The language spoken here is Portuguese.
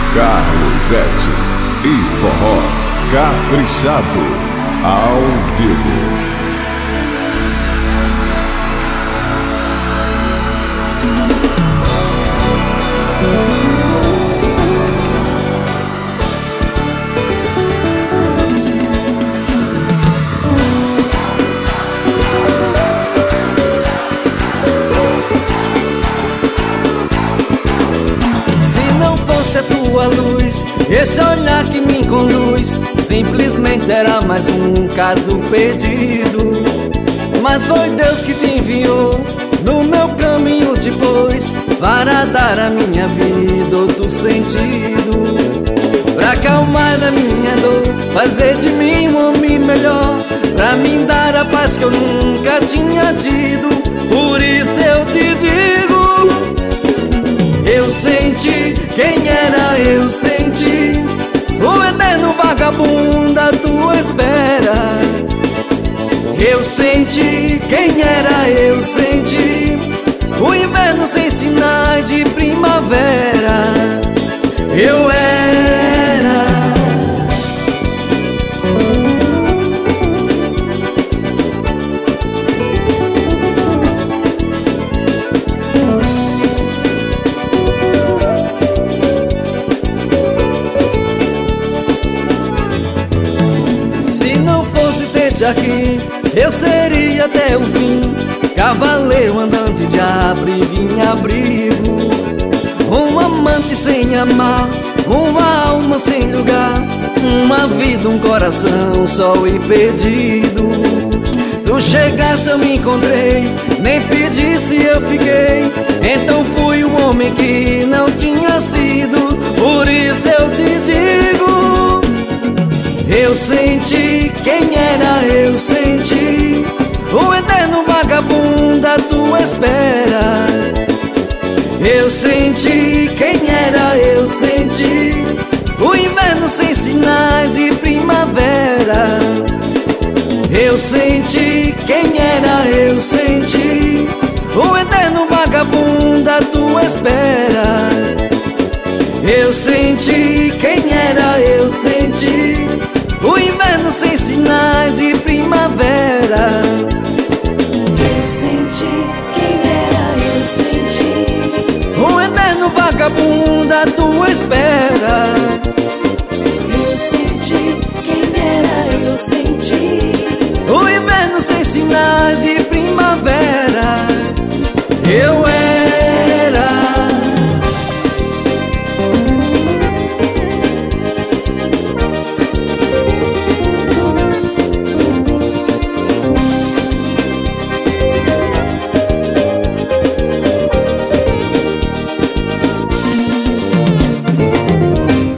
Carlosete e forró caprichado ao vivo. Tua luz, esse olhar que me conduz, simplesmente era mais um caso perdido. Mas foi Deus que te enviou no meu caminho depois, para dar à minha vida outro sentido, pra acalmar a minha dor, fazer de mim um homem melhor, pra me dar a paz que eu nunca tinha tido. Por isso eu te digo, eu senti quem era, eu senti o eterno vagabundo à tua espera. Eu senti quem era, eu senti o inverno sem sinais de primavera. Eu era aqui, eu seria até o fim cavaleiro andante de abrigo em abrigo, um amante sem amar, uma alma sem lugar, uma vida, um coração só e perdido. Tu chegasse eu me encontrei, nem pedi se eu fiquei, então fui um homem que não tinha sido. Por isso eu te digo, eu senti quem era, eu senti o eterno vagabundo à tua espera. Eu senti quem era, eu senti o inverno sem sinais de primavera. Eu senti quem era, eu senti o eterno vagabundo à tua espera. Eu senti quem era, eu senti o inverno sem sinais de primavera. Eu senti quem era, eu senti o eterno vagabundo à tua espera. Eu senti quem era, eu senti o inverno sem sinais de primavera. Eu era